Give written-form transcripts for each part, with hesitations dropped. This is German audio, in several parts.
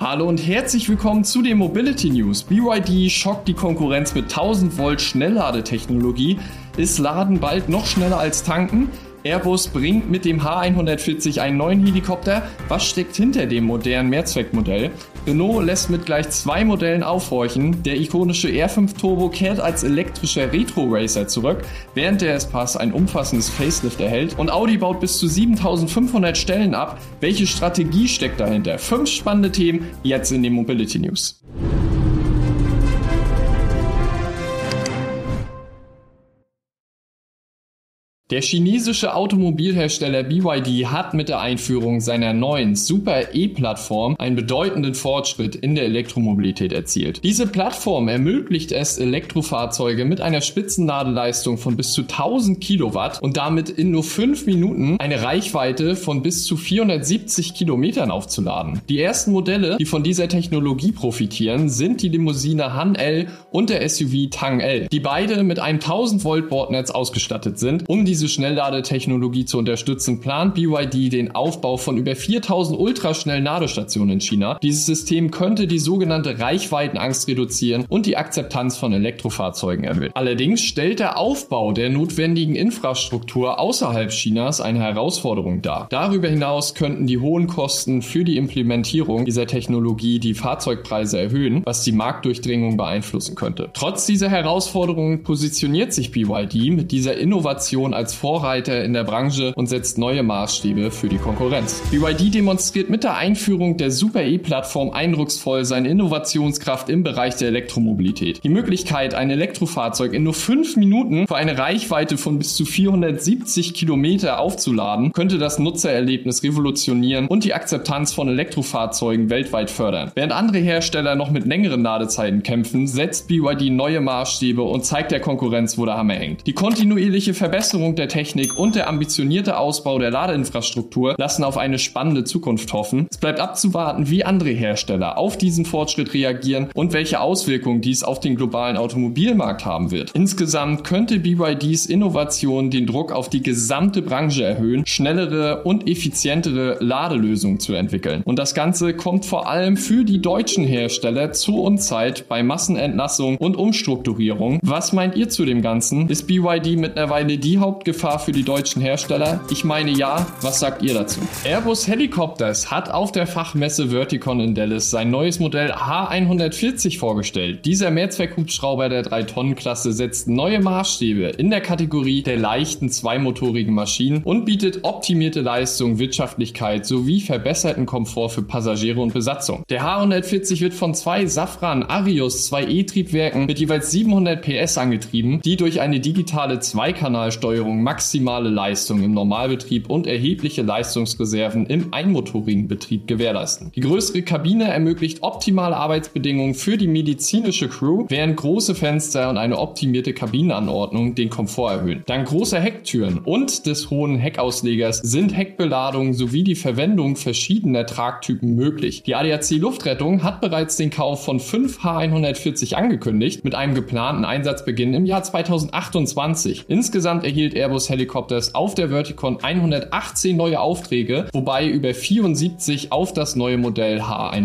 Hallo und herzlich willkommen zu den Mobility News. BYD schockt die Konkurrenz mit 1000 Volt Schnellladetechnologie. Ist Laden bald noch schneller als tanken? Airbus bringt mit dem H140 einen neuen Helikopter. Was steckt hinter dem modernen Mehrzweckmodell? Renault lässt mit gleich 2 Modellen aufhorchen. Der ikonische R5 Turbo kehrt als elektrischer Retro-Racer zurück, während der S-Pass ein umfassendes Facelift erhält. Und Audi baut bis zu 7500 Stellen ab. Welche Strategie steckt dahinter? 5 spannende Themen jetzt in den Mobility News. Der chinesische Automobilhersteller BYD hat mit der Einführung seiner neuen Super E-Plattform einen bedeutenden Fortschritt in der Elektromobilität erzielt. Diese Plattform ermöglicht es, Elektrofahrzeuge mit einer Spitzenladeleistung von bis zu 1000 Kilowatt und damit in nur 5 Minuten eine Reichweite von bis zu 470 Kilometern aufzuladen. Die ersten Modelle, die von dieser Technologie profitieren, sind die Limousine Han L und der SUV Tang L, die beide mit einem 1000 Volt Bordnetz ausgestattet sind. Um diese Schnellladetechnologie zu unterstützen, plant BYD den Aufbau von über 4000 ultraschnellen Ladestationen in China. Dieses System könnte die sogenannte Reichweitenangst reduzieren und die Akzeptanz von Elektrofahrzeugen erhöhen. Allerdings stellt der Aufbau der notwendigen Infrastruktur außerhalb Chinas eine Herausforderung dar. Darüber hinaus könnten die hohen Kosten für die Implementierung dieser Technologie die Fahrzeugpreise erhöhen, was die Marktdurchdringung beeinflussen könnte. Trotz dieser Herausforderungen positioniert sich BYD mit dieser Innovation als Vorreiter in der Branche und setzt neue Maßstäbe für die Konkurrenz. BYD demonstriert mit der Einführung der Super E-Plattform eindrucksvoll seine Innovationskraft im Bereich der Elektromobilität. Die Möglichkeit, ein Elektrofahrzeug in nur 5 Minuten für eine Reichweite von bis zu 470 Kilometer aufzuladen, könnte das Nutzererlebnis revolutionieren und die Akzeptanz von Elektrofahrzeugen weltweit fördern. Während andere Hersteller noch mit längeren Ladezeiten kämpfen, setzt BYD neue Maßstäbe und zeigt der Konkurrenz, wo der Hammer hängt. Die kontinuierliche Verbesserung der Technik und der ambitionierte Ausbau der Ladeinfrastruktur lassen auf eine spannende Zukunft hoffen. Es bleibt abzuwarten, wie andere Hersteller auf diesen Fortschritt reagieren und welche Auswirkungen dies auf den globalen Automobilmarkt haben wird. Insgesamt könnte BYDs Innovation den Druck auf die gesamte Branche erhöhen, schnellere und effizientere Ladelösungen zu entwickeln. Und das Ganze kommt vor allem für die deutschen Hersteller zur Unzeit bei Massenentlassung und Umstrukturierung. Was meint ihr zu dem Ganzen? Ist BYD mittlerweile die Hauptgefahr für die deutschen Hersteller? Ich meine ja. Was sagt ihr dazu? Airbus Helicopters hat auf der Fachmesse Verticon in Dallas sein neues Modell H140 vorgestellt. Dieser Mehrzweckhubschrauber der 3-Tonnen-Klasse setzt neue Maßstäbe in der Kategorie der leichten zweimotorigen Maschinen und bietet optimierte Leistung, Wirtschaftlichkeit sowie verbesserten Komfort für Passagiere und Besatzung. Der H140 wird von 2 Safran Arius 2E-Triebwerken mit jeweils 700 PS angetrieben, die durch eine digitale Zweikanalsteuerung maximale Leistung im Normalbetrieb und erhebliche Leistungsreserven im einmotorigen Betrieb gewährleisten. Die größere Kabine ermöglicht optimale Arbeitsbedingungen für die medizinische Crew, während große Fenster und eine optimierte Kabinenanordnung den Komfort erhöhen. Dank großer Hecktüren und des hohen Heckauslegers sind Heckbeladungen sowie die Verwendung verschiedener Tragtypen möglich. Die ADAC Luftrettung hat bereits den Kauf von 5 H140 angekündigt, mit einem geplanten Einsatzbeginn im Jahr 2028. Insgesamt erhielt Airbus Helicopters auf der Verticon 118 neue Aufträge, wobei über 74 auf das neue Modell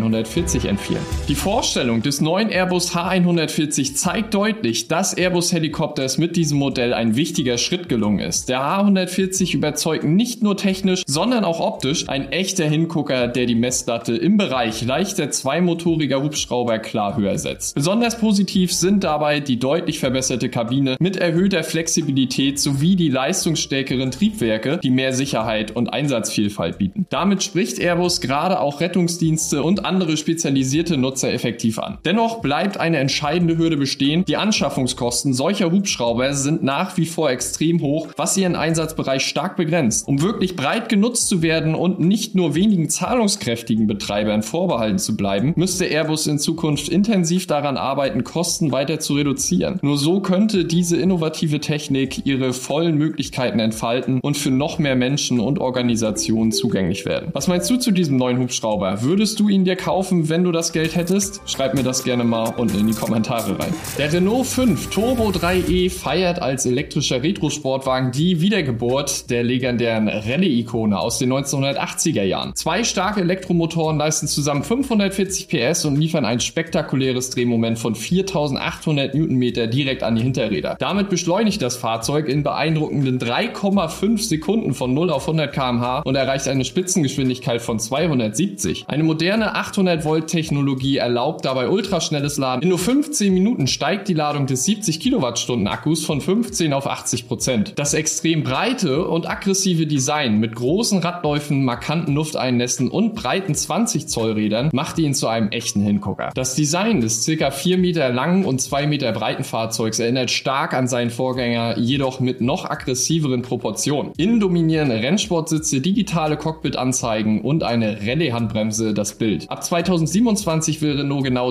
H140 entfielen. Die Vorstellung des neuen Airbus H140 zeigt deutlich, dass Airbus Helicopters mit diesem Modell ein wichtiger Schritt gelungen ist. Der H140 überzeugt nicht nur technisch, sondern auch optisch, ein echter Hingucker, der die Messlatte im Bereich leichter zweimotoriger Hubschrauber klar höher setzt. Besonders positiv sind dabei die deutlich verbesserte Kabine mit erhöhter Flexibilität sowie die leistungsstärkeren Triebwerke, die mehr Sicherheit und Einsatzvielfalt bieten. Damit spricht Airbus gerade auch Rettungsdienste und andere spezialisierte Nutzer effektiv an. Dennoch bleibt eine entscheidende Hürde bestehen. Die Anschaffungskosten solcher Hubschrauber sind nach wie vor extrem hoch, was ihren Einsatzbereich stark begrenzt. Um wirklich breit genutzt zu werden und nicht nur wenigen zahlungskräftigen Betreibern vorbehalten zu bleiben, müsste Airbus in Zukunft intensiv daran arbeiten, Kosten weiter zu reduzieren. Nur so könnte diese innovative Technik ihre vollen vollen Möglichkeiten entfalten und für noch mehr Menschen und Organisationen zugänglich werden. Was meinst du zu diesem neuen Hubschrauber? Würdest du ihn dir kaufen, wenn du das Geld hättest? Schreib mir das gerne mal unten in die Kommentare rein. Der Renault 5 Turbo 3e feiert als elektrischer Retro-Sportwagen die Wiedergeburt der legendären Rallye-Ikone aus den 1980er Jahren. Zwei starke Elektromotoren leisten zusammen 540 PS und liefern ein spektakuläres Drehmoment von 4800 Newtonmeter direkt an die Hinterräder. Damit beschleunigt das Fahrzeug in beeindruckenden 3,5 Sekunden von 0 auf 100 km/h und erreicht eine Spitzengeschwindigkeit von 270. Eine moderne 800 Volt Technologie erlaubt dabei ultraschnelles Laden. In nur 15 Minuten steigt die Ladung des 70 Kilowattstunden Akkus von 15 auf 80%. Das extrem breite und aggressive Design mit großen Radläufen, markanten Lufteinlässen und breiten 20 Zoll Rädern macht ihn zu einem echten Hingucker. Das Design des ca. 4 Meter langen und 2 Meter breiten Fahrzeugs erinnert stark an seinen Vorgänger, jedoch mit noch aggressiveren Proportionen. Innen dominieren Rennsportsitze, digitale Cockpit-Anzeigen und eine Rallye-Handbremse das Bild. Ab 2027 will Renault genau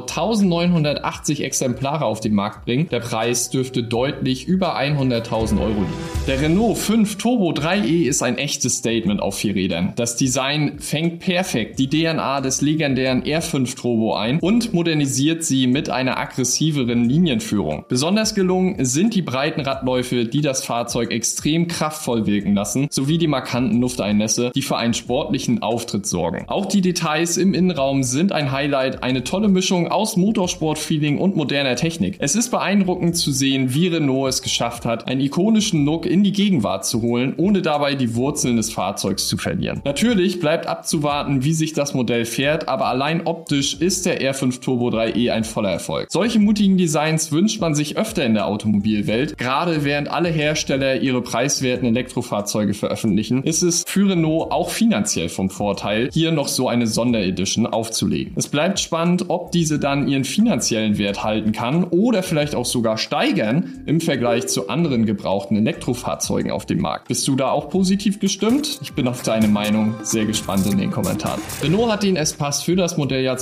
1980 Exemplare auf den Markt bringen. Der Preis dürfte deutlich über 100.000 Euro liegen. Der Renault 5 Turbo 3e ist ein echtes Statement auf 4 Rädern. Das Design fängt perfekt die DNA des legendären R5 Turbo ein und modernisiert sie mit einer aggressiveren Linienführung. Besonders gelungen sind die breiten Radläufe, die das Fahrzeug extrem kraftvoll wirken lassen, sowie die markanten Lufteinlässe, die für einen sportlichen Auftritt sorgen. Auch die Details im Innenraum sind ein Highlight, eine tolle Mischung aus Motorsport-Feeling und moderner Technik. Es ist beeindruckend zu sehen, wie Renault es geschafft hat, einen ikonischen Look in die Gegenwart zu holen, ohne dabei die Wurzeln des Fahrzeugs zu verlieren. Natürlich bleibt abzuwarten, wie sich das Modell fährt, aber allein optisch ist der R5 Turbo 3e ein voller Erfolg. Solche mutigen Designs wünscht man sich öfter in der Automobilwelt. Gerade während alle Hersteller ihre preiswerten Elektrofahrzeuge veröffentlichen, ist es für Renault auch finanziell vom Vorteil, hier noch so eine Sonderedition aufzulegen. Es bleibt spannend, ob diese dann ihren finanziellen Wert halten kann oder vielleicht auch sogar steigern im Vergleich zu anderen gebrauchten Elektrofahrzeugen auf dem Markt. Bist du da auch positiv gestimmt? Ich bin auf deine Meinung sehr gespannt in den Kommentaren. Renault hat den S-Pass für das Modelljahr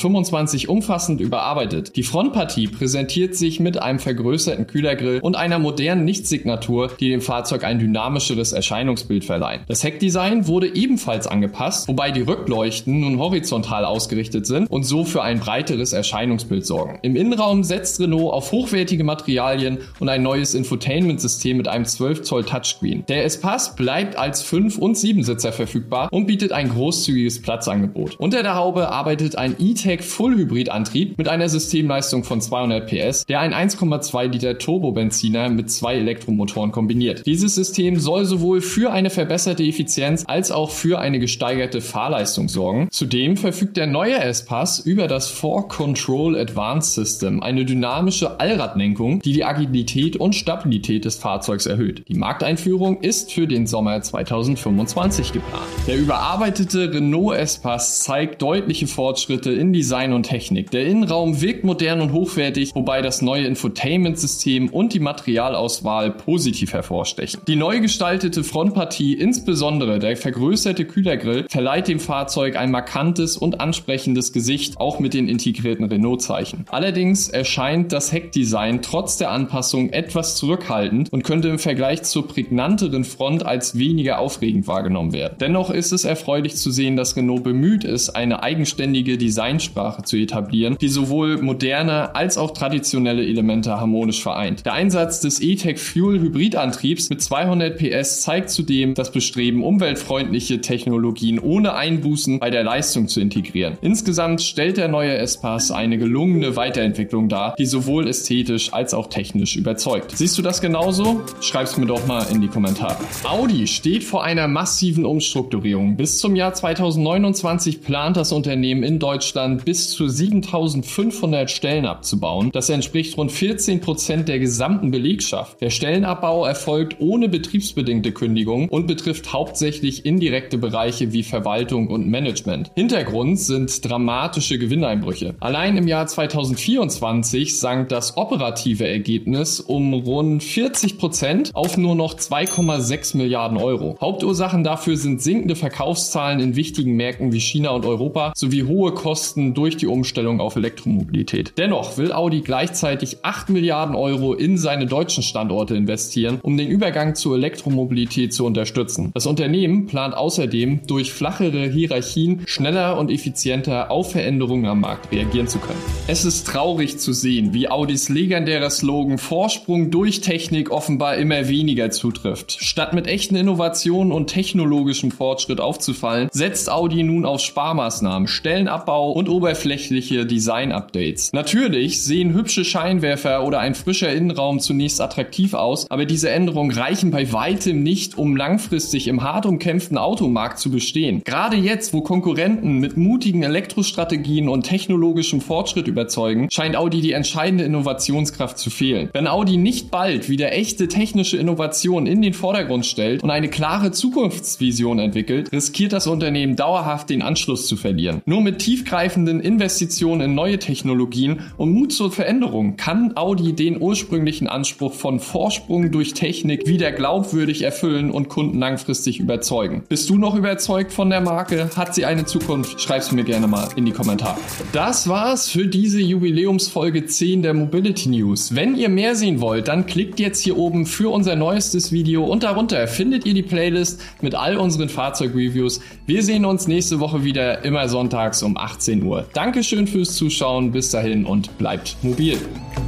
2025 umfassend überarbeitet. Die Frontpartie präsentiert sich mit einem vergrößerten Kühlergrill und einer modernen Lichtsignatur, die dem Fahrzeug ein dynamischeres Erscheinungsbild verleihen. Das Heckdesign wurde ebenfalls angepasst, wobei die Rückleuchten nun horizontal ausgerichtet sind und so für ein breiteres Erscheinungsbild sorgen. Im Innenraum setzt Renault auf hochwertige Materialien und ein neues Infotainment-System mit einem 12 Zoll Touchscreen. Der S-Pass bleibt als 5- und 7-Sitzer verfügbar und bietet ein großzügiges Platzangebot. Unter der Haube arbeitet ein E-Tech Full-Hybrid-Antrieb mit einer Systemleistung von 200 PS, der ein 1,2 Liter Turbobenziner mit 2 Elektromotoren kombiniert. Dieses System soll sowohl für eine verbesserte Effizienz als auch für eine gesteigerte Fahrleistung sorgen. Zudem verfügt der neue S-Pass über das 4Control Advanced System, eine dynamische Allradlenkung, die die Agilität und Stabilität des Fahrzeugs erhöht. Die Markteinführung ist für den Sommer 2025 geplant. Der überarbeitete Renault S-Pass zeigt deutliche Fortschritte in Design und Technik. Der Innenraum wirkt modern und hochwertig, wobei das neue Infotainment-System und die Materialauswahl positiv hervorstechen. Die neu gestaltete Frontpartie, insbesondere der vergrößerte Kühlergrill, verleiht dem Fahrzeug ein markantes und ansprechendes Gesicht, auch mit den integrierten Renault-Zeichen. Allerdings erscheint das Heckdesign trotz der Anpassung etwas zurückhaltend und könnte im Vergleich zur prägnanteren Front als weniger aufregend wahrgenommen werden. Dennoch ist es erfreulich zu sehen, dass Renault bemüht ist, eine eigenständige Designsprache zu etablieren, die sowohl moderne als auch traditionelle Elemente harmonisch vereint. Der Einsatz des E-Tech Fuel Hybridantriebs mit 200 PS zeigt zudem das Bestreben, umweltfreundliche Technologien ohne Einbußen bei der Leistung zu integrieren. Insgesamt stellt der neue S-Pass eine gelungene Weiterentwicklung dar, die sowohl ästhetisch als auch technisch überzeugt. Siehst du das genauso? Schreib's mir doch mal in die Kommentare. Audi steht vor einer massiven Umstrukturierung. Bis zum Jahr 2029 plant das Unternehmen in Deutschland bis zu 7.500 Stellen abzubauen. Das entspricht rund 14% der gesamten Belegschaft. Der Stellenabbau erfolgt ohne betriebsbedingte Kündigung und betrifft hauptsächlich indirekte Bereiche wie Verwaltung und Management. Hintergrund sind dramatische Gewinneinbrüche. Allein im Jahr 2024 sank das operative Ergebnis um rund 40% auf nur noch 2,6 Milliarden Euro. Hauptursachen dafür sind sinkende Verkaufszahlen in wichtigen Märkten wie China und Europa sowie hohe Kosten durch die Umstellung auf Elektromobilität. Dennoch will Audi gleichzeitig 8 Milliarden Euro in seine deutschen Standorte investieren, um den Übergang zur Elektromobilität zu unterstützen. Das Unternehmen plant außerdem, durch flachere Hierarchien schneller und effizienter auf Veränderungen am Markt reagieren zu können. Es ist traurig zu sehen, wie Audis legendärer Slogan Vorsprung durch Technik offenbar immer weniger zutrifft. Statt mit echten Innovationen und technologischem Fortschritt aufzufallen, setzt Audi nun auf Sparmaßnahmen, Stellenabbau und oberflächliche Design-Updates. Natürlich sehen hübsche Scheinwerfer oder ein frischer Innenraum zunächst attraktiv aus, aber diese Änderungen reichen bei weitem nicht, um langfristig im hart umkämpften Automarkt zu bestehen. Gerade jetzt, wo Konkurrenten mit mutigen Elektrostrategien und technologischem Fortschritt überzeugen, scheint Audi die entscheidende Innovationskraft zu fehlen. Wenn Audi nicht bald wieder echte technische Innovationen in den Vordergrund stellt und eine klare Zukunftsvision entwickelt, riskiert das Unternehmen dauerhaft den Anschluss zu verlieren. Nur mit tiefgreifenden Investitionen in neue Technologien und Mut zur Veränderung kann Audi den ursprünglichen Anspruch von Vorsprung durch Technik wieder glaubwürdig erfüllen und Kunden langfristig überzeugen. Bist du noch überzeugt von der Marke? Hat sie eine Zukunft? Schreib's mir gerne mal in die Kommentare. Das war's für diese Jubiläumsfolge 10 der Mobility News. Wenn ihr mehr sehen wollt, dann klickt jetzt hier oben für unser neuestes Video und darunter findet ihr die Playlist mit all unseren Fahrzeugreviews. Wir sehen uns nächste Woche wieder, immer sonntags um 18 Uhr. Dankeschön fürs Zuschauen, bis dahin und bleibt mobil.